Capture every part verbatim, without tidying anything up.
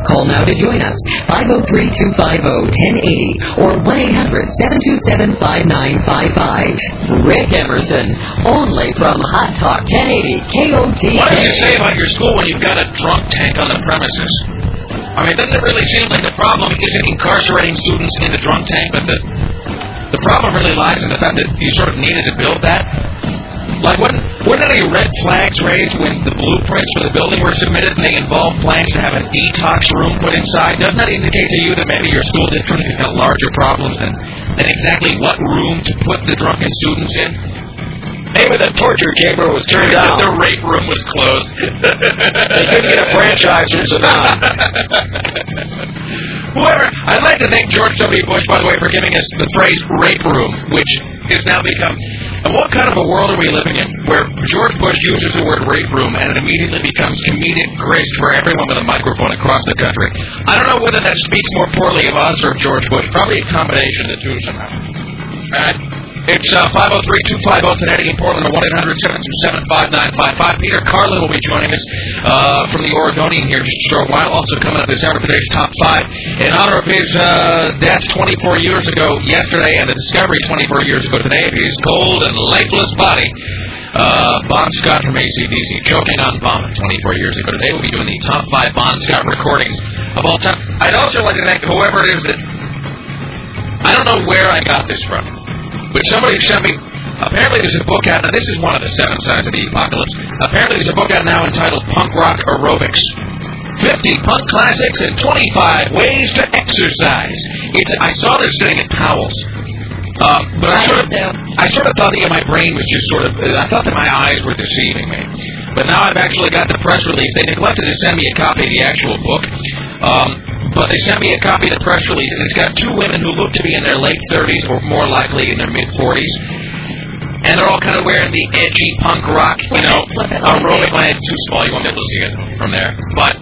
Call now to join us. five oh three, two five oh, one oh eight oh or one eight hundred, seven two seven, five nine five five. Rick Emerson, only from Hot Talk ten eighty K O T. What does it say about your school when you've got a drunk tank on the premises? I mean, doesn't it really seem like the problem isn't incarcerating students in the drunk tank, but the the problem really lies in the fact that you sort of needed to build that? Like, weren't, weren't any red flags raised when the blueprints for the building were submitted and they involved plans to have a detox room put inside? Doesn't that indicate to you that maybe your school district has got larger problems than, than exactly what room to put the drunken students in? Maybe the torture chamber was turned down. The rape room was closed. They couldn't get a franchise from Saddam. Whoever, I'd like to thank George W. Bush, by the way, for giving us the phrase rape room, which has now become... And what kind of a world are we living in where George Bush uses the word rape room and it immediately becomes comedic grist for everyone with a microphone across the country? I don't know whether that speaks more poorly of us or of George Bush. Probably a combination of the two somehow. Uh, It's uh, five oh three, two five oh, ten eighty in Portland, or one eight hundred, seven two seven, five nine five five. Peter Carlin will be joining us uh, from the Oregonian here in just a short while. Also coming up this hour, today's top five. In honor of his uh, death twenty-four years ago yesterday and the discovery twenty-four years ago today of his cold and lifeless body, uh, Bon Scott from A C D C, choking on vomit twenty-four years ago today. We'll be doing the top five Bon Scott recordings of all time. I'd also like to thank whoever it is that... I don't know where I got this from. But somebody sent me, apparently there's a book out, and this is one of the seven signs of the apocalypse. Apparently there's a book out now entitled Punk Rock Aerobics. fifty punk classics and twenty-five ways to exercise. It's, I saw this sitting at Powell's. Uh, but I sort of, I sort of thought that my brain was just sort of, I thought that my eyes were deceiving me. But now I've actually got the press release. They neglected to send me a copy of the actual book. Um, But they sent me a copy of the press release, and it's got two women who look to be in their late thirties or more likely in their mid-forties. And they're all kind of wearing the edgy punk rock, you know, aerobic. Well, it's too small. You won't be able to see it from there. But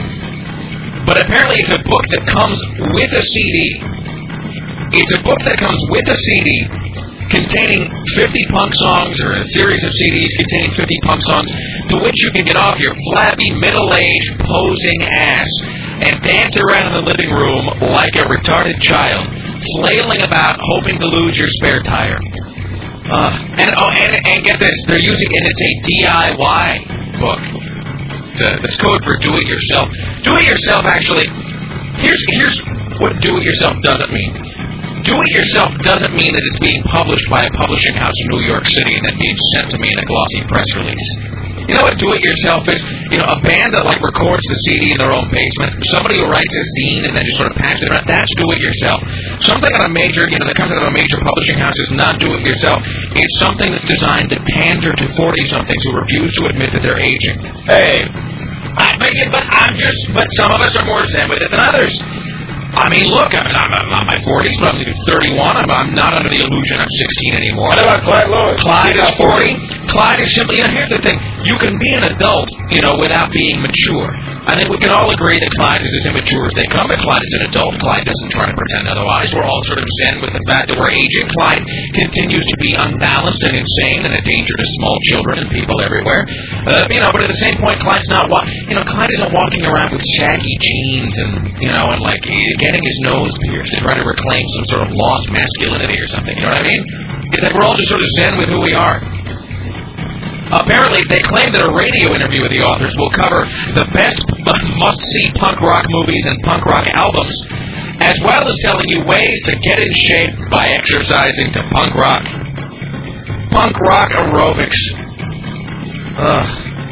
but apparently it's a book that comes with a C D. It's a book that comes with a C D containing fifty punk songs, or a series of C Ds containing fifty punk songs, to which you can get off your flabby, middle-aged, posing ass and dance around in the living room like a retarded child, flailing about, hoping to lose your spare tire. Uh, and, oh, and and get this, they're using, and it's a D I Y book. It's, a, it's code for do-it-yourself. Do-it-yourself, actually, here's here's what do-it-yourself doesn't mean. Do-it-yourself doesn't mean that it's being published by a publishing house in New York City and then being sent to me in a glossy press release. You know what do-it-yourself is? You know, a band that, like, records the C D in their own basement. Somebody who writes a zine and then just sort of passes it around. That's do-it-yourself. Something on a major, you know, that comes out of a major publishing house is not do-it-yourself. It's something that's designed to pander to forty-somethings who refuse to admit that they're aging. Hey, I, but, but I'm just, but some of us are more zen with it than others. I mean, look, I'm, I'm, I'm in my forties, but I'm thirty-one. I'm, I'm not under the illusion I'm sixteen anymore. What about Clyde Lewis? Clyde is forty. Clyde is simply, you know, here's the thing. You can be an adult, you know, without being mature. I think we can all agree that Clyde is as immature as they come, but Clyde is an adult. Clyde doesn't try to pretend otherwise. We're all sort of zen with the fact that we're aging. Clyde continues to be unbalanced and insane and a danger to small children and people everywhere. Uh, you know, but at the same point, Clyde's not, wa- you know, Clyde isn't walking around with shaggy jeans and, you know, and like getting his nose pierced to try to reclaim some sort of lost masculinity or something. You know what I mean? It's like we're all just sort of zen with who we are. Apparently, they claim that a radio interview with the authors will cover the best must-see punk rock movies and punk rock albums, as well as telling you ways to get in shape by exercising to punk rock. Punk rock aerobics. Ugh.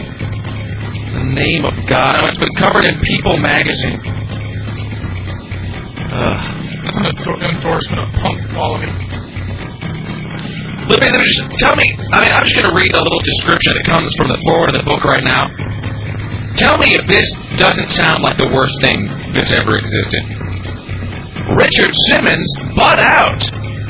The name of God. Oh, it's been covered in People magazine. Ugh. That's an endorsement of punk quality. Libby, just tell me, I mean, I'm just going to read a little description that comes from the forward of the book right now. Tell me if this doesn't sound like the worst thing that's ever existed. Richard Simmons, butt out.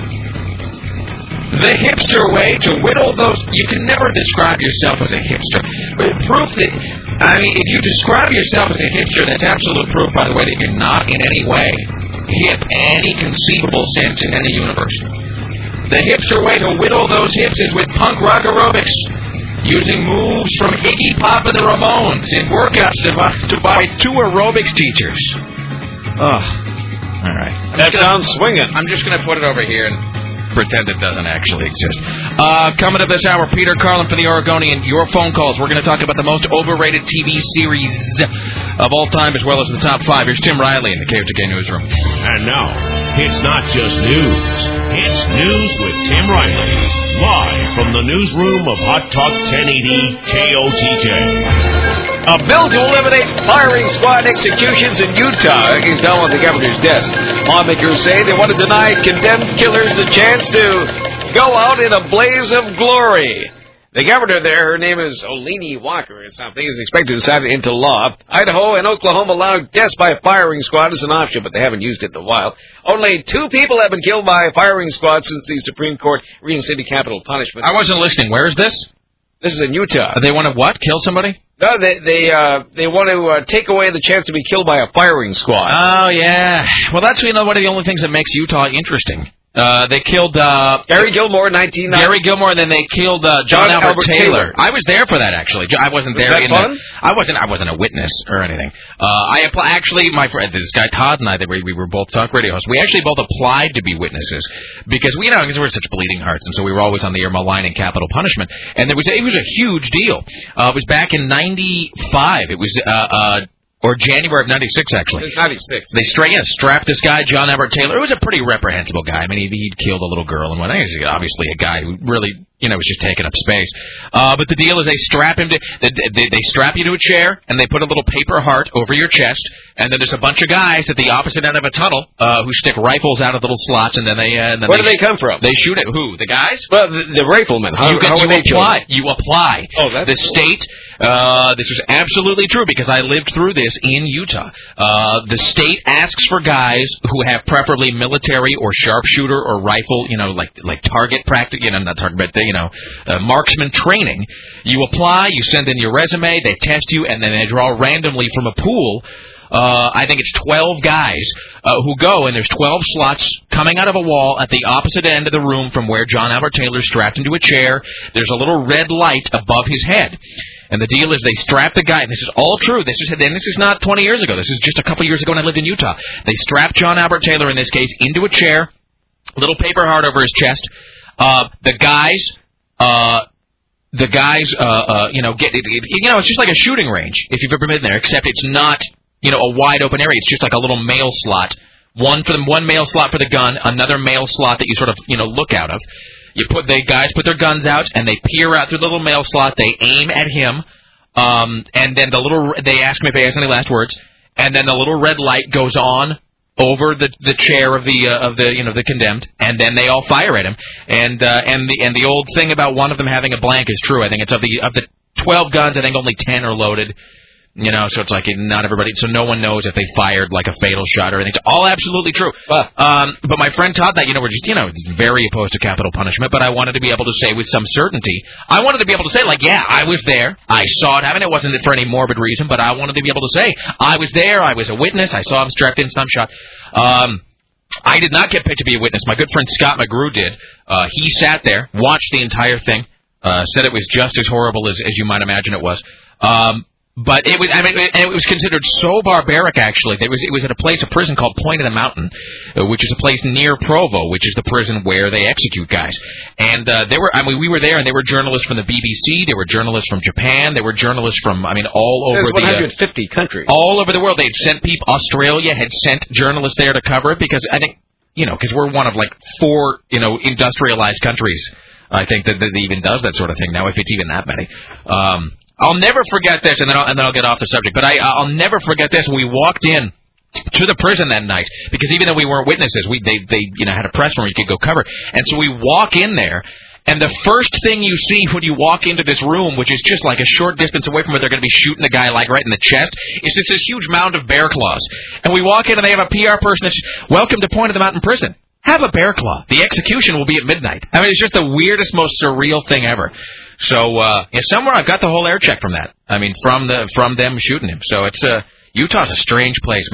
The hipster way to whittle those... You can never describe yourself as a hipster. But proof that... I mean, if you describe yourself as a hipster, that's absolute proof, by the way, that you're not in any way hip in any conceivable sense in any universe. The hipster way to whittle those hips is with punk rock aerobics. using moves from Iggy Pop and the Ramones in workouts to buy, to buy two aerobics teachers. Oh, all right. I'm That gonna, sounds swinging. I'm just going to put it over here and pretend it doesn't actually exist. Uh, coming up this hour, Peter Carlin for the Oregonian. Your phone calls. We're going to talk about the most overrated T V series of all time, as well as the top five. Here's Tim Riley in the K O T K Newsroom. And now, it's not just news. It's News with Tim Riley. Live from the newsroom of Hot Talk ten eighty K O T K. A bill to eliminate firing squad executions in Utah is now on the governor's desk. Lawmakers say they want to deny condemned killers the chance to go out in a blaze of glory. The governor there, her name is Olene Walker or something, is expected to sign it into law. Idaho and Oklahoma allow deaths by firing squad as an option, but they haven't used it in a while. Only two people have been killed by a firing squad since the Supreme Court reinstated capital punishment. I wasn't listening. Where is this? This is in Utah. They want to what? Kill somebody? No, they they uh, they want to uh, take away the chance to be killed by a firing squad. Oh, yeah. Well, that's you know, one of the only things that makes Utah interesting. Uh, they killed uh, Gary Gilmore, nineteen ninety. Gary Gilmore, and then they killed uh, John, John Albert, Albert Taylor. Taylor. I was there for that actually. I wasn't Was there that in fun? the. I wasn't. I wasn't a witness or anything. Uh, I apply, actually, my friend, this guy Todd and I, they were, we were both talk radio hosts. We actually both applied to be witnesses because we you know because we're such bleeding hearts, and so we were always on the air maligning capital punishment. And there was it was a huge deal. Uh, it was back in ninety-five. It was. Uh, uh, Or January of ninety-six, actually. It's ninety-six. They stra- yeah, strapped this guy, John Albert Taylor. It was a pretty reprehensible guy. I mean, he, he'd killed a little girl and whatnot. He was obviously a guy who really, you know, was just taking up space. Uh, but the deal is they strap him to, they, they, they strap you to a chair, and they put a little paper heart over your chest, and then there's a bunch of guys at the opposite end of a tunnel uh, who stick rifles out of little slots, and then they... Uh, and then Where they do they come from? They shoot at who? The guys? Well, the, the riflemen. How, you, how you are they apply. chosen? You apply. Oh, that's the cool. state. Uh, this is absolutely true because I lived through this in Utah. Uh, the state asks for guys who have preferably military or sharpshooter or rifle, you know, like like target practice, you know, not target, but you know, uh, marksman training. You apply. You send in your resume. They test you, and then they draw randomly from a pool. Uh, I think it's twelve guys uh, who go, and there's twelve slots coming out of a wall at the opposite end of the room from where John Albert Taylor's strapped into a chair. There's a little red light above his head. And the deal is they strap the guy, and this is all true. This is, and this is not twenty years ago. This is just a couple years ago when I lived in Utah. They strap John Albert Taylor, in this case, into a chair, little paper heart over his chest. Uh, the guys... Uh, the guys, uh, uh, you know, get it, it. You know, it's just like a shooting range, if you've ever been there, except it's not... You know, a wide open area. It's just like a little mail slot. One for the one mail slot for the gun, another mail slot that you sort of, you know, look out of. You put the guys put their guns out and they peer out through the little mail slot. They aim at him, um, and then the little they ask me if they ask any last words, and then the little red light goes on over the the chair of the uh, of the you know the condemned, and then they all fire at him. And uh, and the and the old thing about one of them having a blank is true. I think it's of the of the twelve guns, I think only ten are loaded. You know, so it's like not everybody, so no one knows if they fired like a fatal shot or anything. It's all absolutely true. Wow. Um, but my friend Todd, that, you know, we're just, you know, very opposed to capital punishment, but I wanted to be able to say with some certainty, I wanted to be able to say, like, yeah, I was there. I saw it happen. It wasn't for any morbid reason, but I wanted to be able to say, I was there. I was a witness. I saw him strapped in some shot. Um, I did not get picked to be a witness. My good friend Scott McGrew did. Uh, he sat there, watched the entire thing, uh, said it was just as horrible as, as you might imagine it was. Um, But it was, I mean, and it was considered so barbaric, actually. It was, it was at a place, a prison called Point of the Mountain, uh, which is a place near Provo, which is the prison where they execute guys. And uh, there were, I mean, we were there, and there were journalists from the B B C, there were journalists from Japan, there were journalists from, I mean, all over There's the one hundred fifty uh, countries, all over the world. They'd sent people. Australia had sent journalists there to cover it because I think, you know, because we're one of like four, you know, industrialized countries. I think that, that even does that sort of thing now, if it's even that many. Um, I'll never forget this, and then I'll, and then I'll get off the subject. But I, I'll never forget this. We walked in to the prison that night because even though we weren't witnesses, we they they you know had a press room you could go cover. And so we walk in there, and the first thing you see when you walk into this room, which is just like a short distance away from where they're going to be shooting a guy like right in the chest, is just this huge mound of bear claws. And we walk in, and they have a P R person that's, welcome to Point of the Mountain Prison. Have a bear claw. The execution will be at midnight. I mean, it's just the weirdest, most surreal thing ever. So, uh, yeah, somewhere I've got the whole air check from that. I mean, from the from them shooting him. So it's uh, Utah's a strange place, man.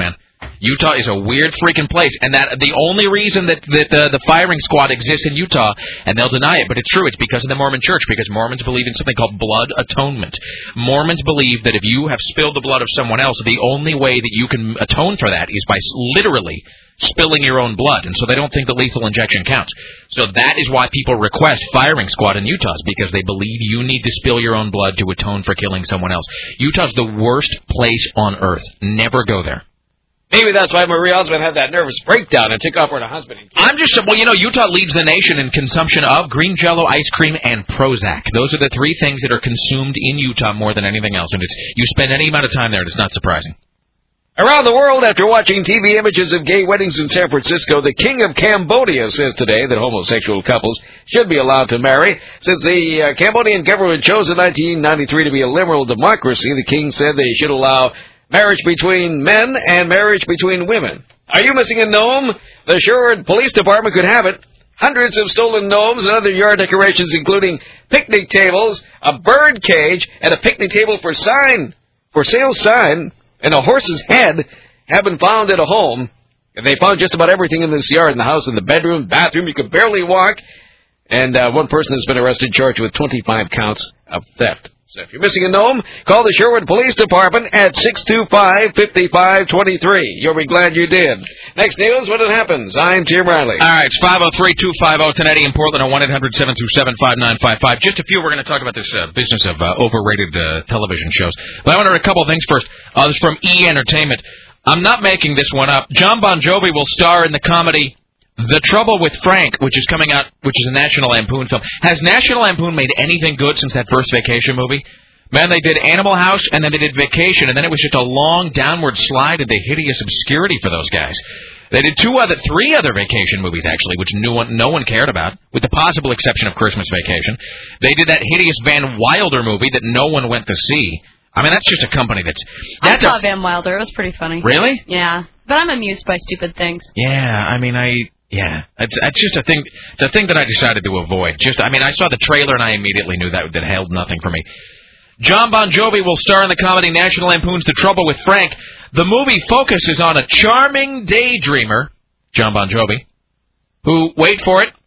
Utah is a weird freaking place, and that the only reason that, that uh, the firing squad exists in Utah, and they'll deny it, but it's true, it's because of the Mormon Church, because Mormons believe in something called blood atonement. Mormons believe that if you have spilled the blood of someone else, the only way that you can atone for that is by literally spilling your own blood, and so they don't think that lethal injection counts. So that is why people request firing squad in Utah, because they believe you need to spill your own blood to atone for killing someone else. Utah's the worst place on earth. Never go there. Maybe that's why Marie Osmond had that nervous breakdown and took off with her husband. And I'm just, well, you know, Utah leads the nation in consumption of green Jell-O, ice cream, and Prozac. Those are the three things that are consumed in Utah more than anything else. And it's you spend any amount of time there, it's not surprising. Around the world, after watching T V images of gay weddings in San Francisco, the King of Cambodia says today that homosexual couples should be allowed to marry. Since the uh, Cambodian government chose in nineteen ninety-three to be a liberal democracy, the king said they should allow marriage between men and marriage between women. Are you missing a gnome? The Sherwood Police Department could have it. Hundreds of stolen gnomes and other yard decorations, including picnic tables, a bird cage, and a picnic table for sign, for sale sign, and a horse's head have been found at a home. And they found just about everything in this yard, in the house, in the bedroom, bathroom. You could barely walk. And uh, one person has been arrested, charged with twenty-five counts of theft. So if you're missing a gnome, call the Sherwood Police Department at six two five, five five two three. You'll be glad you did. Next news, when it happens. I'm Tim Riley. All right, it's five oh three, two five oh, ten eighty in Portland, or one eight hundred, seven two seven, five nine five five. Just a few. We're going to talk about this uh, business of uh, overrated uh, television shows. But I want to read a couple of things first. Uh, this is from E! Entertainment. I'm not making this one up. John Bon Jovi will star in the comedy The Trouble with Frank, which is coming out, which is a National Lampoon film. Has National Lampoon made anything good since that first Vacation movie? Man, they did Animal House, and then they did Vacation, and then it was just a long downward slide into hideous obscurity for those guys. They did two other, three other Vacation movies, actually, which no one, no one cared about, with the possible exception of Christmas Vacation. They did that hideous Van Wilder movie that no one went to see. I mean, that's just a company that's... that's I saw a, Van Wilder. It was pretty funny. Really? Yeah. But I'm amused by stupid things. Yeah, I mean, I... Yeah, it's, it's just a thing. It's a thing that I decided to avoid. Just, I mean, I saw the trailer and I immediately knew that that held nothing for me. John Bon Jovi will star in the comedy National Lampoon's The Trouble with Frank. The movie focuses on a charming daydreamer, John Bon Jovi, who, wait for it,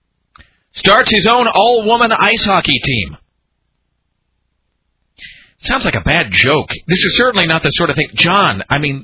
starts his own all-woman ice hockey team. Sounds like a bad joke. This is certainly not the sort of thing. John, I mean,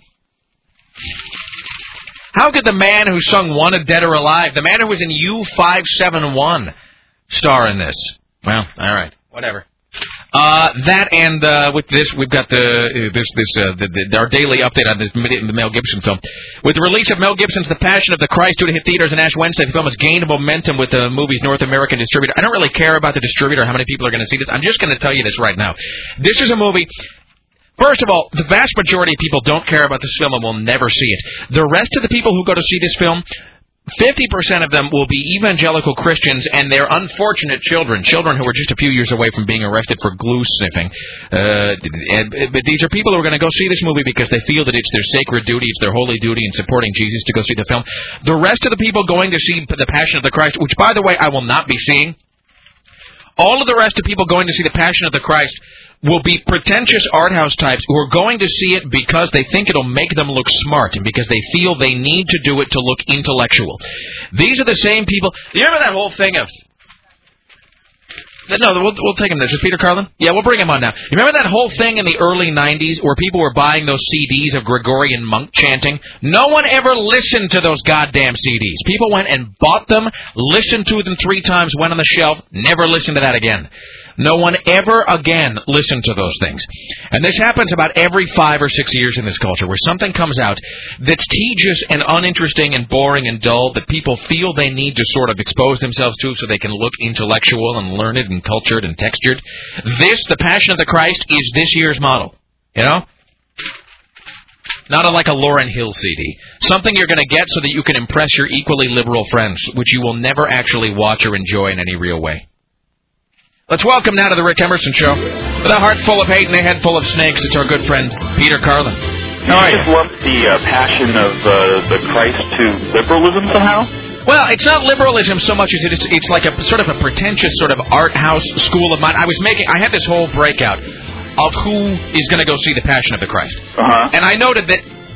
how could the man who sung Wanted Dead or Alive, the man who was in U five seven one, star in this? Well, all right, whatever. Uh, that and uh, with this, we've got the uh, this this uh, the, the, our daily update on this the Mel Gibson film. With the release of Mel Gibson's The Passion of the Christ due to hit theaters on Ash Wednesday, the film has gained momentum with the movie's North American distributor. I don't really care about the distributor, how many people are going to see this. I'm just going to tell you this right now. This is a movie. First of all, the vast majority of people don't care about this film and will never see it. The rest of the people who go to see this film, fifty percent of them will be evangelical Christians and their unfortunate children, children who are just a few years away from being arrested for glue sniffing. Uh, and, but these are people who are going to go see this movie because they feel that it's their sacred duty, it's their holy duty in supporting Jesus to go see the film. The rest of the people going to see The Passion of the Christ, which, by the way, I will not be seeing, all of the rest of people going to see The Passion of the Christ will be pretentious art house types who are going to see it because they think it'll make them look smart and because they feel they need to do it to look intellectual. These are the same people. You remember that whole thing of... No, we'll, we'll take him there. Is this Peter Carlin? Yeah, we'll bring him on now. You remember that whole thing in the early nineties where people were buying those C Ds of Gregorian monk chanting? No one ever listened to those goddamn C Ds. People went and bought them, listened to them three times, went on the shelf, never listened to that again. No one ever again listened to those things. And this happens about every five or six years in this culture, where something comes out that's tedious and uninteresting and boring and dull that people feel they need to sort of expose themselves to so they can look intellectual and learned and cultured and textured. This, The Passion of the Christ, is this year's model. You know? Not a, like a Lauryn Hill C D. Something you're going to get so that you can impress your equally liberal friends, which you will never actually watch or enjoy in any real way. Let's welcome now to the Rick Emerson Show, with a heart full of hate and a head full of snakes, it's our good friend, Peter Carlin. How are you? You just lumped the uh, passion of uh, the Christ to liberalism somehow? Well, it's not liberalism so much as it's, it's like a sort of a pretentious sort of art house school of mine. I was making, I had this whole breakout of who is going to go see The Passion of the Christ. Uh-huh. And I noted that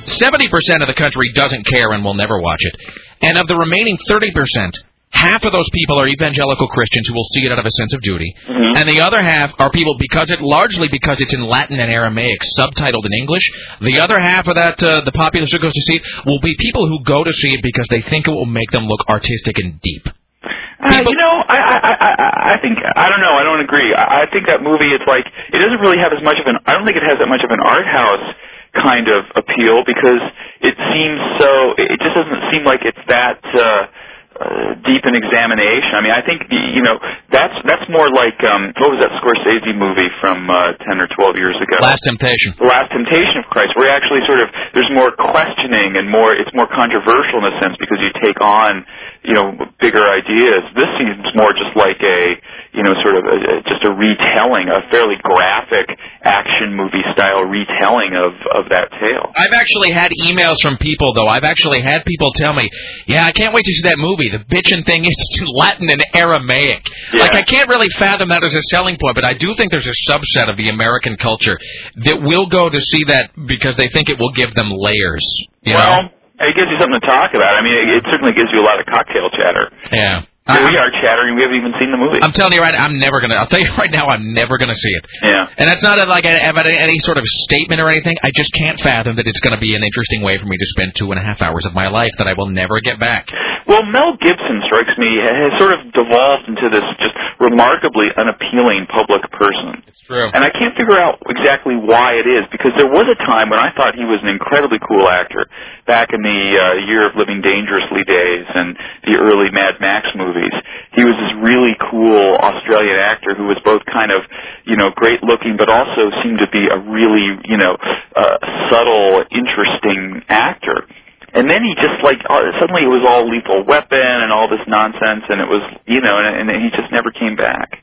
seventy percent of the country doesn't care and will never watch it. And of the remaining thirty percent, half of those people are evangelical Christians who will see it out of a sense of duty. Mm-hmm. And the other half are people, because it largely because it's in Latin and Aramaic, subtitled in English. The other half of that, uh, the populace who goes to see it, will be people who go to see it because they think it will make them look artistic and deep. Uh, you know, I, I I I think I don't know. I don't agree. I, I think that movie, it's like it doesn't really have as much of an. I don't think it has that much of an art house kind of appeal because it seems so. It just doesn't seem like it's that uh, uh, deep an examination. I mean, I think you know that's that's more like um, what was that Scorsese movie from uh, ten or twelve years ago? Last Temptation. The Last Temptation of Christ, where actually sort of there's more questioning and more. It's more controversial in a sense because you take on. You know, bigger ideas. This seems more just like a, you know, sort of a, just a retelling, a fairly graphic action movie style retelling of, of that tale. I've actually had emails from people, though. I've actually had people tell me, yeah, I can't wait to see that movie. The bitchin' thing is in Latin and Aramaic. Yeah. Like, I can't really fathom that as a selling point, but I do think there's a subset of the American culture that will go to see that because they think it will give them layers. You well, know? It gives you something to talk about. I mean, it, it certainly gives you a lot of cocktail chatter. Yeah. Here we are chattering. We haven't even seen the movie. I'm telling you right now, I'm never going to... I'll tell you right now, I'm never going to see it. Yeah. And that's not a, like a, any sort of statement or anything. I just can't fathom that it's going to be an interesting way for me to spend two and a half hours of my life that I will never get back. Well, Mel Gibson strikes me has sort of devolved into this just remarkably unappealing public person. It's true. And I can't figure out exactly why it is, because there was a time when I thought he was an incredibly cool actor back in the uh, Year of Living Dangerously days and the early Mad Max movies. He was this really cool Australian actor who was both kind of, you know, great looking, but also seemed to be a really, you know, uh, subtle, interesting actor. And then he just, like, uh, suddenly it was all Lethal Weapon and all this nonsense, and it was, you know, and, and he just never came back.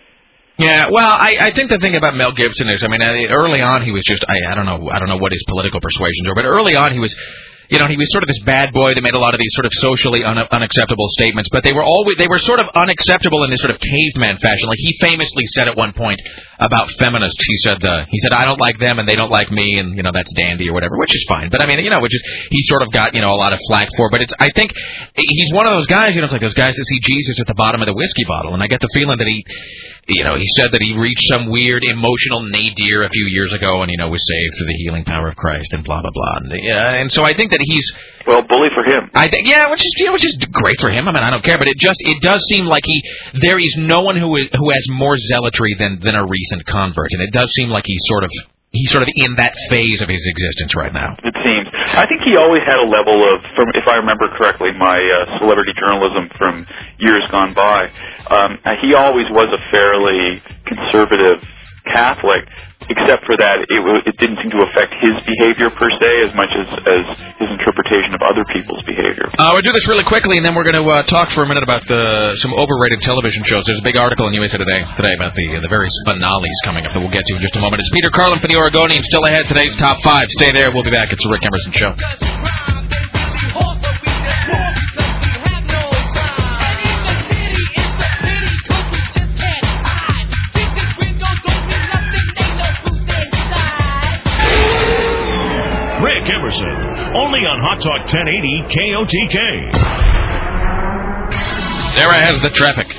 Yeah, well, I, I think the thing about Mel Gibson is, I mean, early on he was just, I, I don't know, I don't know what his political persuasions were, but early on he was, you know, he was sort of this bad boy that made a lot of these sort of socially un- unacceptable statements, but they were always, they were sort of unacceptable in this sort of caveman fashion. Like, he famously said at one point about feminists, he said, uh, he said, I don't like them and they don't like me, and, you know, that's dandy or whatever, which is fine. But, I mean, you know, which is, he sort of got, you know, a lot of flack for, but it's, I think he's one of those guys, you know, it's like those guys that see Jesus at the bottom of the whiskey bottle, and I get the feeling that he, you know, he said that he reached some weird emotional nadir a few years ago and, you know, was saved through the healing power of Christ and blah, blah, blah. And, yeah, and so I think that he's... Well, bully for him. I think, yeah, which is, you know, which is great for him. I mean, I don't care, but it just, it does seem like he, there is no one who is, who has more zealotry than, than a recent convert. And it does seem like he's sort of, he's sort of in that phase of his existence right now. It seems. I think he always had a level of, from, if I remember correctly, my uh, celebrity journalism from years gone by, um, he always was a fairly conservative Catholic, except for that it, w- it didn't seem to affect his behavior per se as much as, as his interpretation of other people's behavior. Uh, we'll do this really quickly, and then we're going to uh, talk for a minute about uh, some overrated television shows. There's a big article in U S A Today today about the, the various finales coming up that we'll get to in just a moment. It's Peter Carlin for the Oregonian. Still ahead, today's Top five. Stay there. We'll be back. It's the Rick Emerson Show. Only on Hot Talk ten eighty K O T K. Sarah has the traffic.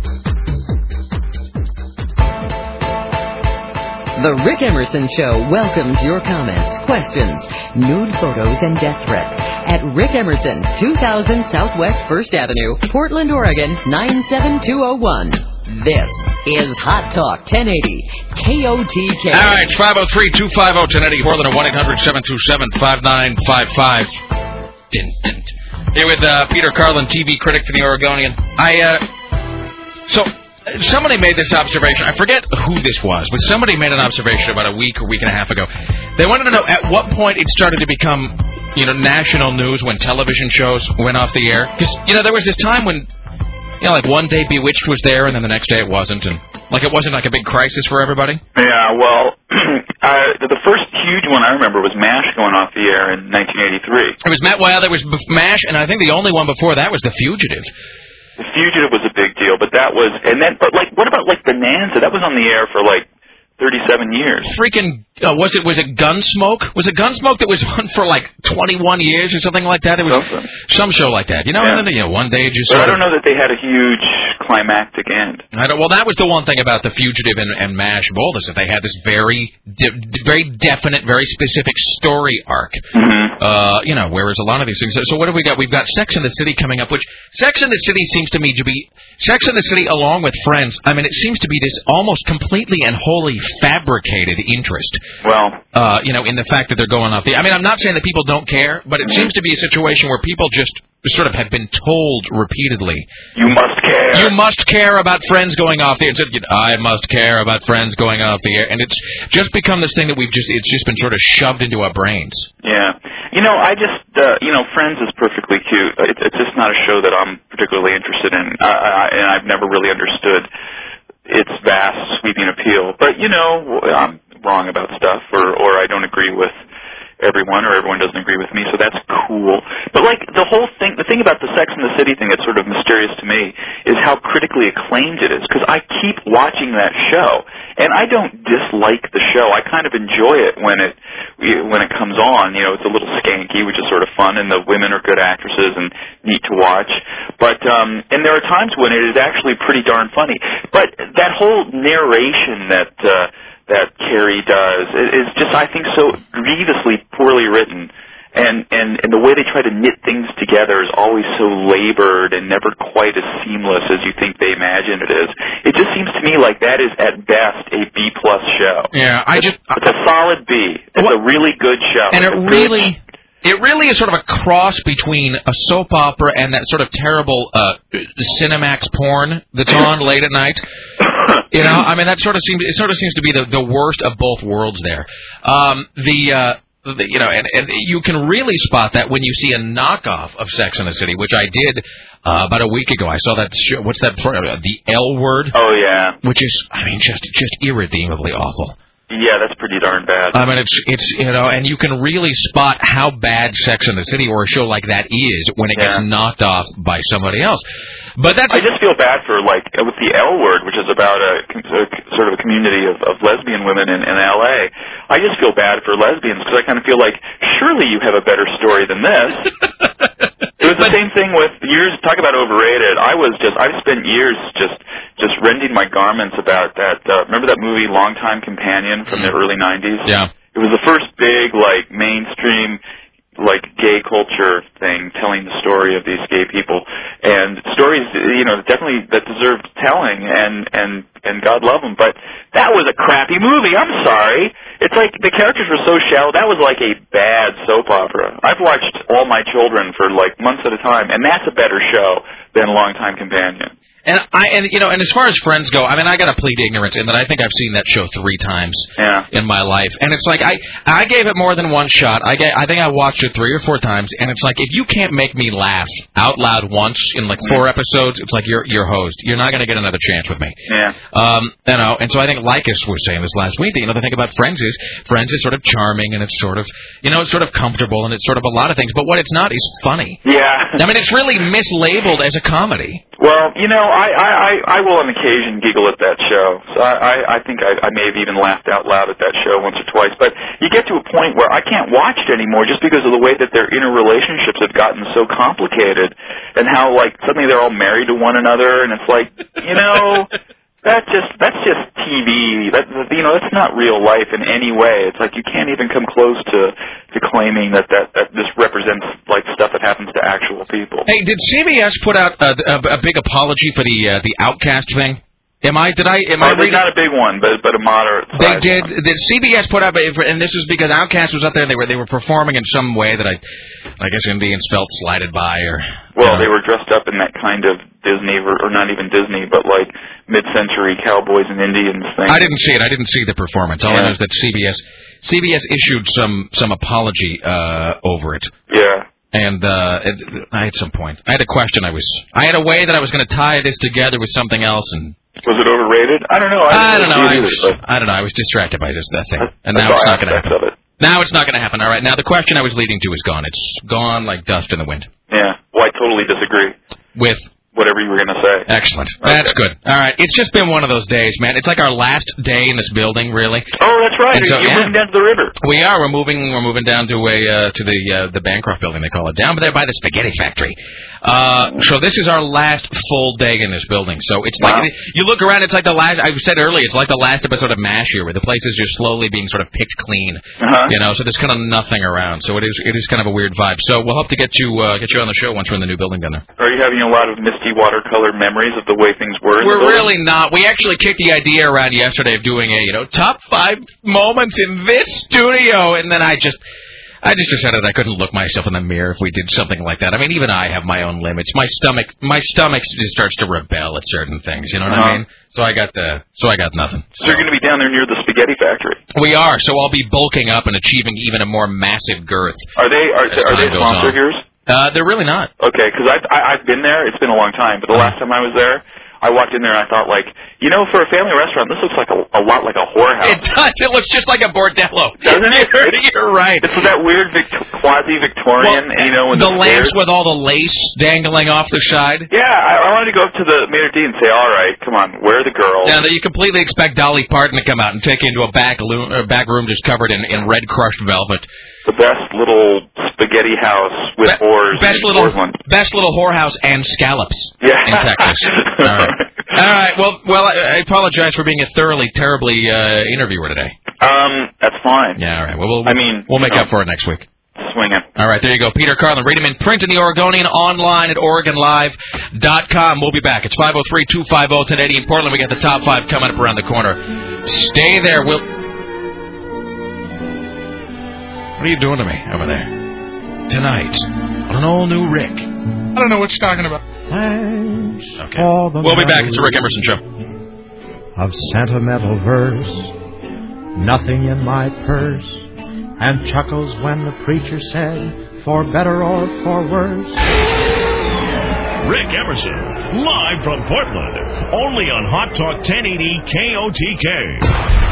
The Rick Emerson Show welcomes your comments, questions, nude photos, and death threats at Rick Emerson, two thousand Southwest First Avenue, Portland, Oregon, nine seven two oh one. This is Hot Talk ten eighty K O T K. All right, it's five oh three, two five oh, ten eighty, Portland, or one eight hundred, seven two seven, five nine five five. Here with uh, Peter Carlin, T V critic for the Oregonian. I, uh, so, somebody made this observation. I forget who this was, but somebody made an observation about a week or week and a half ago. They wanted to know at what point it started to become, you know, national news when television shows went off the air. Because, you know, there was this time when, you know, like one day Bewitched was there, and then the next day it wasn't, and like it wasn't like a big crisis for everybody. Yeah, well, uh, the first huge one I remember was MASH going off the air in nineteen eighty-three. It was Matt. Well, there was MASH, and I think the only one before that was The Fugitive. The Fugitive was a big deal, but that was, and then, but like, what about like Bonanza? That was on the air for like thirty-seven years. Freaking, uh, was it was it Gunsmoke? Was it Gunsmoke that was on for like twenty-one years or something like that? It was something. Some show like that. You know, yeah. and then, you know, one day just. But sort I don't of, know that they had a huge climactic end. I don't. Well, that was the one thing about The Fugitive and, and MASH both is that they had this very, de- very definite, very specific story arc. Mm-hmm. Uh, you know, whereas a lot of these things. So, so what have we got? We've got Sex and the City coming up, which Sex and the City seems to me to be Sex and the City along with Friends. I mean, it seems to be this almost completely and wholly fabricated interest. Well, uh, you know, in the fact that they're going off the. I mean, I'm not saying that people don't care, but it mm-hmm. seems to be a situation where people just sort of have been told repeatedly. You must care. You must care about Friends going off the air. Instead, I must care about Friends going off the air, and it's just become this thing that we've just. It's just been sort of shoved into our brains. Yeah. You know, I just, uh, you know, Friends is perfectly cute. It's, it's just not a show that I'm particularly interested in, uh, I, and I've never really understood its vast, sweeping appeal. But, you know, I'm wrong about stuff, or, or I don't agree with everyone, or everyone doesn't agree with me, so that's cool. But, like, the whole thing, the thing about the Sex and the City thing that's sort of mysterious to me is how critically acclaimed it is, because I keep watching that show, and I don't dislike the show. I kind of enjoy it when it when it comes on. You know, it's a little skanky, which is sort of fun, and the women are good actresses and neat to watch. But um, and there are times when it is actually pretty darn funny. But that whole narration that uh, that Carrie does is just, I think, so grievously poorly written. And, and, and the way they try to knit things together is always so labored and never quite as seamless as you think they imagine it is. It just seems to me like that is, at best, a B-plus show. Yeah, I it's, just... It's a solid B. It's what? a really good show. And it's it really... It really is sort of a cross between a soap opera and that sort of terrible uh, Cinemax porn that's on late at night. You know, I mean, that sort of seems it sort of seems to be the, the worst of both worlds there. Um, the, uh, the you know, and, and you can really spot that when you see a knockoff of Sex and the City, which I did uh, about a week ago. I saw that show. What's that? The L Word. Oh yeah. Which is, I mean, just just irredeemably awful. Yeah, that's pretty darn bad. I mean, it's, it's you know, and you can really spot how bad Sex and the City or a show like that is when it yeah. gets knocked off by somebody else. But that's... I just feel bad for, like, with the L Word, which is about a, a sort of a community of, of lesbian women in, in L A. I just feel bad for lesbians because I kind of feel like, surely you have a better story than this. It was the same thing with years, talk about overrated. I was just, I spent years just just rending my garments about that. Uh, remember that movie Longtime Companion from the early nineties? Yeah. It was the first big, like, mainstream, like, gay culture thing telling the story of these gay people. And stories, you know, definitely that deserved telling, and, and, and God love them. But that was a crappy movie. I'm sorry. It's like the characters were so shallow. That was like a bad soap opera. I've watched All My Children for, like, months at a time, and that's a better show than Longtime Companion. And I and you know, and as far as Friends go, I mean, I got to plead ignorance in that I think I've seen that show three times yeah. in my life, and it's like I I gave it more than one shot. I gave, I think I watched it three or four times, and it's like if you can't make me laugh out loud once in like four episodes, it's like you're you're hosed. You're not going to get another chance with me. Yeah. Um. You know, and so I think Lycus was saying this last week that you know the thing about Friends is Friends is sort of charming and it's sort of you know it's sort of comfortable and it's sort of a lot of things, but what it's not is funny. Yeah. I mean, it's really mislabeled as a comedy. Well, you know, I, I, I, I will on occasion giggle at that show. So I, I, I think I, I may have even laughed out loud at that show once or twice. But you get to a point where I can't watch it anymore just because of the way that their interrelationships have gotten so complicated and how, like, suddenly they're all married to one another. And it's like, you know, that's just that's just T V. That, you know, that's not real life in any way. It's like you can't even come close to, to claiming that, that, that this represents, like, stuff that happens to actual people. Hey, did C B S put out a, a, a big apology for the uh, the Outcast thing? Am I did I am oh, I reading? Not a big one, but but a moderate. They did. One. Did C B S put out, and this was because Outcast was up there. And they were they were performing in some way that I, I guess Indians felt slighted by, or well, you know. They were dressed up in that kind of Disney, or, or not even Disney, but like mid-century cowboys and Indians thing. I didn't see it. I didn't see the performance. All yeah. I know is that C B S C B S issued some some apology uh, over it. Yeah. And uh, it, I had some point. I had a question. I was I had a way that I was going to tie this together with something else, and was it overrated? I don't know. I, I don't know. I, was, either, I don't know. I was distracted by this that thing, and I now it's not going to happen. Of it. Now it's not going to happen. All right. Now the question I was leading to is gone. It's gone like dust in the wind. Yeah. Well, I totally disagree. With whatever you were going to say. Excellent. Okay. That's good. All right. It's just been one of those days, man. It's like our last day in this building, really. Oh, that's right. And so, You're yeah. moving down to the river. We are. We're moving. We're moving down to a uh, to the uh, the Bancroft building. They call it down there by the spaghetti factory. Uh, so this is our last full day in this building. So it's like Wow. you look around. It's like the last. I said earlier. It's like the last episode of MASH here, where the place is just slowly being sort of picked clean. Uh-huh. You know. So there's kind of nothing around. So it is. It is kind of a weird vibe. So we'll hope to get you uh, get you on the show once we're in the new building down there. Are you having a lot of misty watercolor memories of the way things were? In We're the really not. We actually kicked the idea around yesterday of doing a, you know, top five moments in this studio, and then I just, I just decided I couldn't look myself in the mirror if we did something like that. I mean, even I have my own limits. My stomach, my stomach just starts to rebel at certain things. You know what Uh-huh. I mean? So I got the, so I got nothing. So you're going to be down there near the spaghetti factory. We are. So I'll be bulking up and achieving even a more massive girth. Are they are, As are they a time goes sponsor on. of yours? Uh, they're really not. Okay, because I've I, I've been there. It's been a long time, but the last time I was there, I walked in there and I thought, like, you know, for a family restaurant, this looks like a, a lot like a whorehouse. It does. It looks just like a bordello. Doesn't it? You're, you're right. It's that weird Vic- quasi-Victorian, Well, you know, when the the lamps stairs- with all the lace dangling off the side. Yeah, I, I wanted to go up to the maitre d' and say, all right, come on, where are the girls? Now that you completely expect Dolly Parton to come out and take you into a back, lo- uh, back room just covered in, in red crushed velvet. The best little spaghetti house with Be- whores best in little, Portland. best little whorehouse and scallops Yeah. in Texas. All right. All right. Well, well, I, I apologize for being a thoroughly, terribly uh, interviewer today. Um, that's fine. Yeah. All right. Well, we'll I mean, we'll make you know, up for it next week. Swinging. All right, there you go. Peter Carlin. Read him in print in the Oregonian, online at Oregon Live dot com. We'll be back. It's five oh three, two five oh, ten eighty in Portland. We got the top five coming up around the corner. Stay there. We'll... What are you doing to me over there? Tonight, on an all-new Rick. I don't know what you're talking about. Thanks Okay. for the We'll be back. It's the Rick Emerson Show. of sentimental verse, nothing in my purse, and chuckles when the preacher said, for better or for worse. Rick Emerson, live from Portland, only on Hot Talk ten eighty K O T K.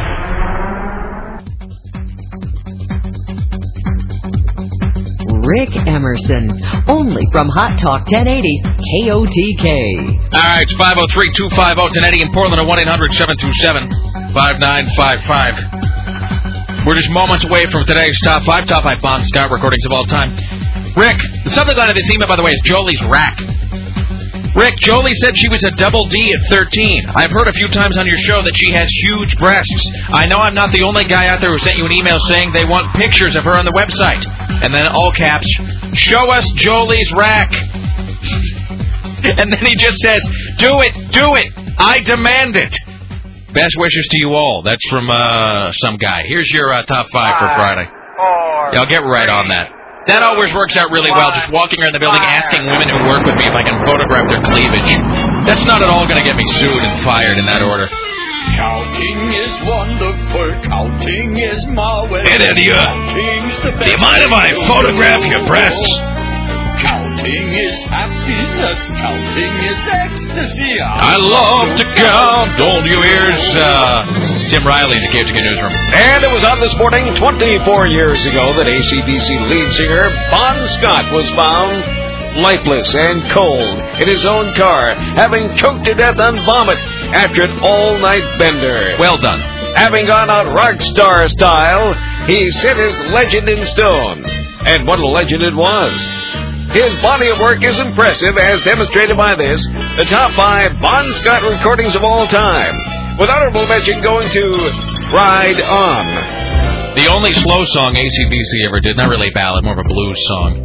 Rick Emerson, only from Hot Talk ten eighty K O T K. All right, it's five oh three, two five oh, ten eighty in Portland at one eight hundred, seven two seven, five nine five five. We're just moments away from today's top five, top five Bon Scott recordings of all time. Rick, the subject line of this email, by the way, is Jolie's Rack. Rick, Jolie said she was a double D at thirteen. I've heard a few times on your show that she has huge breasts. I know I'm not the only guy out there who sent you an email saying they want pictures of her on the website. And then all caps, show us Jolie's rack. And then he just says, do it, do it. I demand it. Best wishes to you all. That's from uh, some guy. Here's your uh, top five for Friday. Yeah, I'll get right on that. That always works out really well, just walking around the building asking women who work with me if I can photograph their cleavage. That's not at all going to get me sued and fired in that order. Counting is wonderful, counting is marvelous. Hey there, do you, do you mind if I photograph your breasts? Counting is happiness, counting is ecstasy. I love to count. Hold your ears. Uh, Tim Riley in the K O T K Newsroom. And it was on this morning, twenty-four years ago, that A C D C lead singer Bon Scott was found lifeless and cold in his own car, having choked to death on vomit after an all-night bender. Well done. Having gone out rock star style, he set his legend in stone. And what a legend it was. His body of work is impressive, as demonstrated by this, the top five Bon Scott recordings of all time, with honorable mention going to Ride On. The only slow song A C D C ever did, not really a ballad, more of a blues song.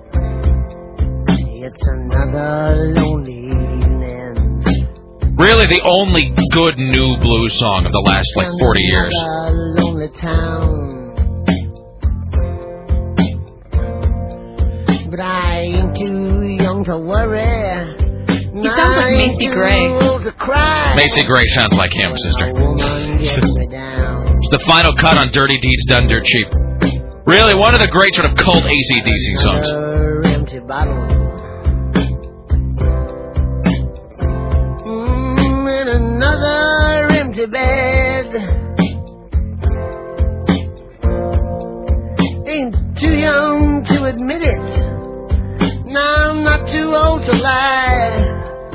It's another lonely evening. Really the only good new blues song of the last, like, forty years. Another lonely town. But I ain't too young to worry. He sounds like Macy Gray. Macy Gray sounds like him, sister. It's the final cut on Dirty Deeds Done Dirt Cheap. Really, one of the great sort of cult A C D C songs. Another empty bottle. Mm, in another empty bed. Ain't too young to admit it. Now I'm not too old to lie.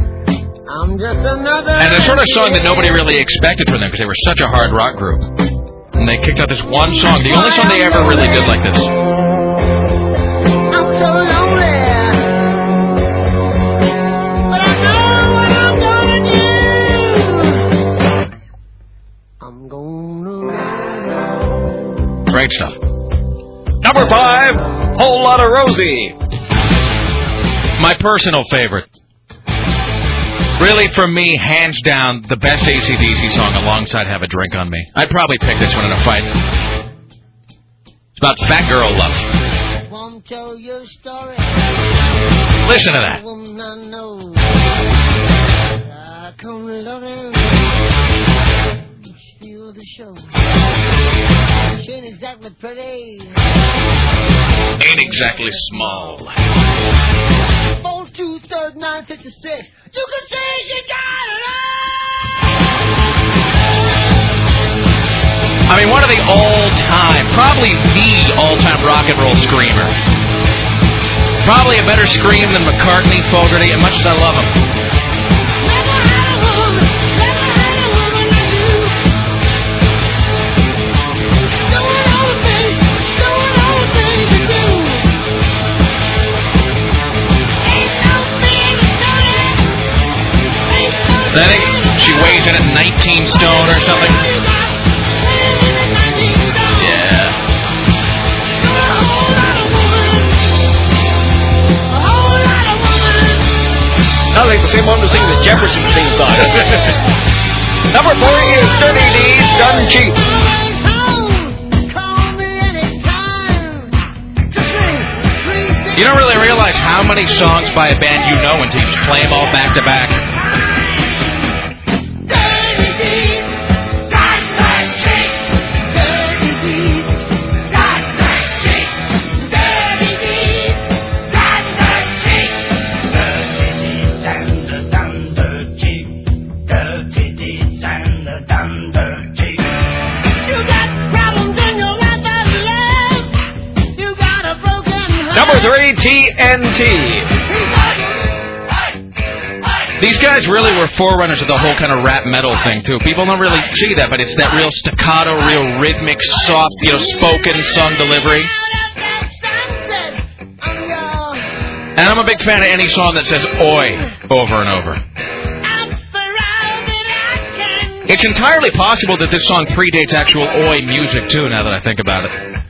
I'm just another... And a sort of song that nobody really expected from them because they were such a hard rock group. And they kicked out this one song, the only song they ever really did like this. I'm so lonely. But I know what I'm gonna do. I'm gonna... Great stuff. Number five, Whole Lotta Rosie. My personal favorite. Really, for me, hands down, the best A C D C song alongside Have a Drink on Me. I'd probably pick this one in a fight. It's about fat girl love. Won't tell your story. Listen to that. Woman I know. I come loving. Steal the show. She ain't exactly pretty. Ain't exactly small. Four, two, third, nine, fifty-six. You can say she got it all. I mean, one of the all-time, probably the all-time rock and roll screamer. Probably a better scream than McCartney, Fogerty, as much as I love him. I think she weighs in at nineteen stone or something. Yeah. I think the same one to sing the Jefferson theme song. Number four is Dirty Deeds Done Cheap. You don't really realize how many songs by a band you know until you just play them all back to back. Number three, T N T. These guys really were forerunners of the whole kind of rap metal thing, too. People don't really see that, but it's that real staccato, real rhythmic, soft, you know, spoken song delivery. And I'm a big fan of any song that says oi over and over. It's entirely possible that this song predates actual oi music, too, now that I think about it.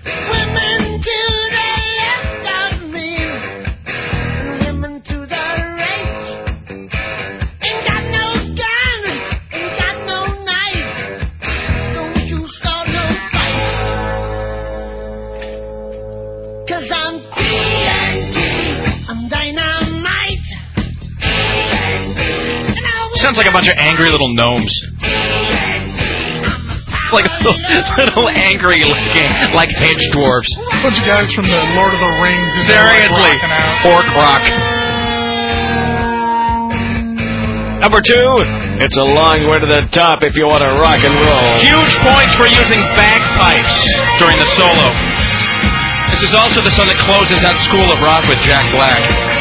Sounds like a bunch of angry little gnomes. Like little, little angry looking, like hedge dwarves. A bunch of guys from the Lord of the Rings. Seriously. Orc rock. Number two, it's a long way to the top if you want to rock and roll. Huge points for using bagpipes during the solo. This is also the song that closes out School of Rock with Jack Black.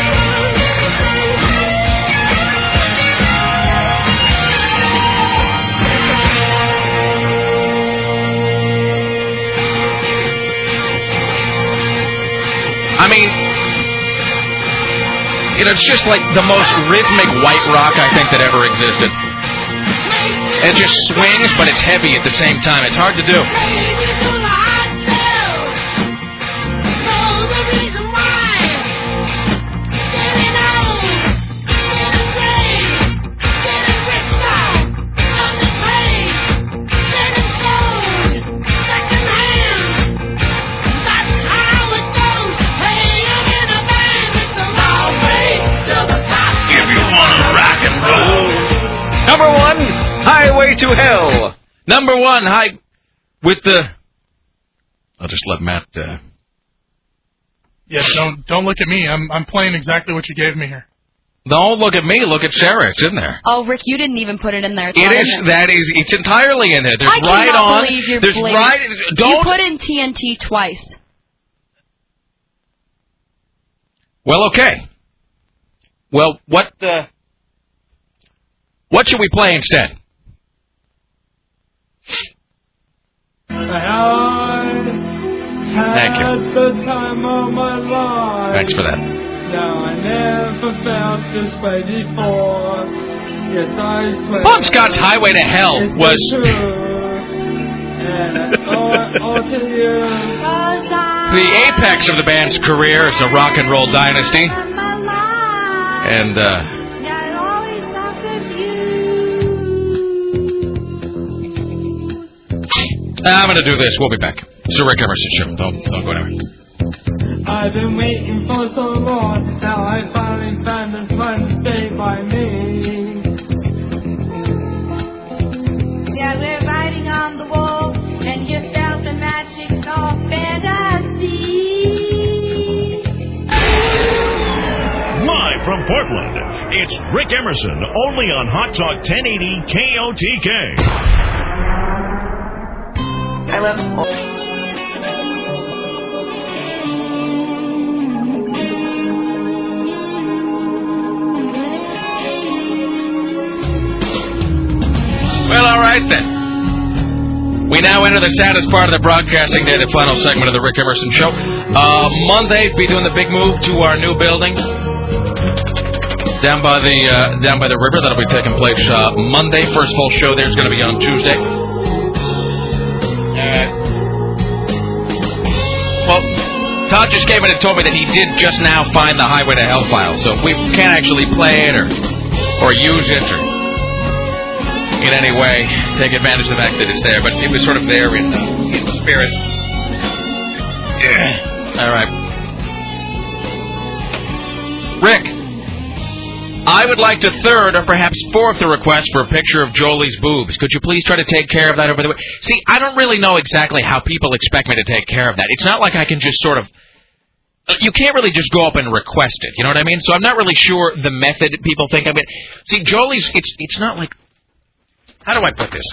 I mean, you know, it's just like the most rhythmic white rock I think that ever existed. It just swings, but it's heavy at the same time. It's hard to do. Number one, Highway to Hell. Number one, high with the. I'll just let Matt. Uh... Yes, don't don't look at me. I'm I'm playing exactly what you gave me here. Don't look at me. Look at Sarah. It's in there. Oh, Rick, you didn't even put it in there. It's it is. in. That is. It's entirely in there. There's I right cannot on. believe you're There's blaming. right. Don't. You put in T N T twice. Well, okay. Well, what? Uh... What should we play instead? Thank you. The time of my life. Thanks for that. Now I never felt this way before. Yes, I swear. Bon Scott's Highway to Hell was. The apex of the band's career as a rock and roll dynasty. And, uh. I'm going to do this. We'll be back. It's the Rick Emerson Show. Don't, don't go anywhere. I've been waiting for so long. Now I finally found this one to stay by me. Yeah, we're writing on the wall, and you felt the magic of fantasy. Live from Portland, it's Rick Emerson, only on Hot Talk ten eighty K O T K. I love Well, all right then. We now enter the saddest part of the broadcasting day, the final segment of the Rick Emerson Show. Uh, Monday, be doing the big move to our new building down by the uh, down by the river. That'll be taking place uh, Monday. First full show there is going to be on Tuesday. Uh, well, Todd just came in and told me that he did just now find the Highway to Hell file, so we can't actually play it or or use it or in any way take advantage of the fact that it's there, but it was sort of there in, uh, in spirit. Yeah. All right. Rick, I would like to third or perhaps fourth the request for a picture of Jolie's boobs. Could you please try to take care of that over the... See, I don't really know exactly how people expect me to take care of that. It's not like I can just sort of... You can't really just go up and request it, you know what I mean? So I'm not really sure the method people think of it. See, Jolie's... It's it's not like... How do I put this?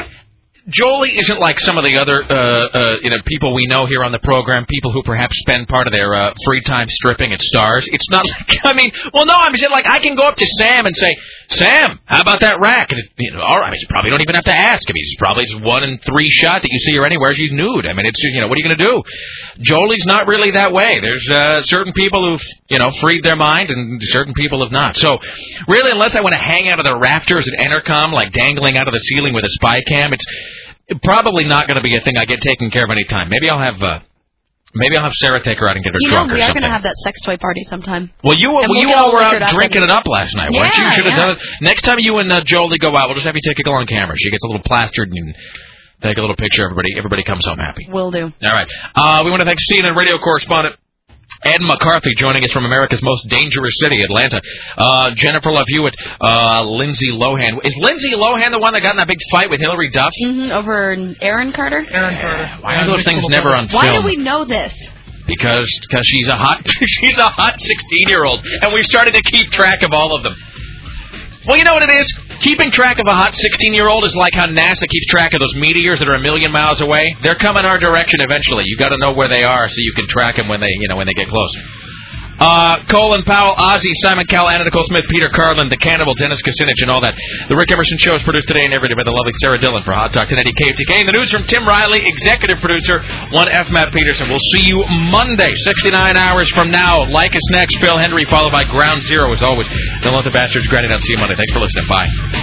Jolie isn't like some of the other, uh, uh, you know, people we know here on the program, people who perhaps spend part of their uh, free time stripping at Stars. It's not like, I mean, well, no, I'm saying, like, I can go up to Sam and say, Sam, how about that rack? And it, you know, all right, I mean, you probably don't even have to ask. I mean, it's probably just one in three shot that you see her anywhere. She's nude. I mean, it's just, you know, what are you going to do? Jolie's not really that way. There's uh, certain people who've, you know, freed their mind and certain people have not. So, really, unless I want to hang out of the rafters at Entercom, like dangling out of the ceiling with a spy cam, it's probably not going to be a thing I get taken care of any time. Maybe I'll have uh, maybe I'll have Sarah take her out and get her you drunk know, or we are something. going to have that sex toy party sometime. Well, you well, we'll you all were out drinking it up last night, weren't yeah, you? You should have yeah. done it. Next time you and uh, Jolie go out, we'll just have you take a girl on camera. She gets a little plastered and take a little picture. Everybody everybody comes home happy. Will do. All right. Uh, we want to thank C N N radio correspondent Ed McCarthy joining us from America's most dangerous city, Atlanta. Uh, Jennifer Love Hewitt, uh, Lindsay Lohan. Is Lindsay Lohan the one that got in that big fight with Hillary Duff? Mm-hmm, over Aaron Carter? Aaron Carter. Why are those things never on film? Why do we know this? Because cause she's a hot she's a hot sixteen-year-old, and we've started to keep track of all of them. Well, you know what it is? Keeping track of a hot sixteen-year-old is like how NASA keeps track of those meteors that are a million miles away. They're coming our direction eventually. You got to know where they are so you can track them when they, you know, when they get close. Uh, Colin Powell, Ozzy, Simon Cowell, Anna Nicole Smith, Peter Carlin, The Cannibal, Dennis Kucinich, and all that. The Rick Emerson Show is produced today and every day by the lovely Sarah Dillon for Hot Talk ten eighty K O T K. And the news from Tim Riley, executive producer, one F. Matt Peterson. We'll see you Monday, sixty-nine hours from now. Like us next, Phil Henry, followed by Ground Zero, as always. Don't let the bastards grind it out. See you Monday. Thanks for listening. Bye.